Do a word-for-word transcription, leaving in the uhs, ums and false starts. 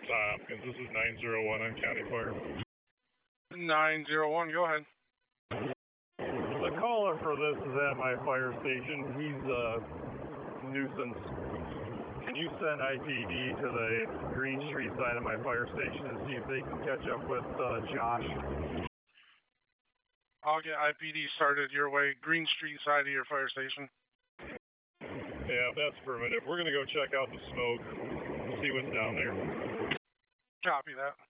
Hopkins, this is nine zero one on County Fire. nine zero one, go ahead. The caller for this is at my fire station. He's a nuisance. Can you send I P D to the Green Street side of my fire station and see if they can catch up with uh, Josh? I'll get I P D started your way, Green Street side of your fire station. Yeah, that's affirmative. We're going to go check out the smoke, see what's down there. Copy that.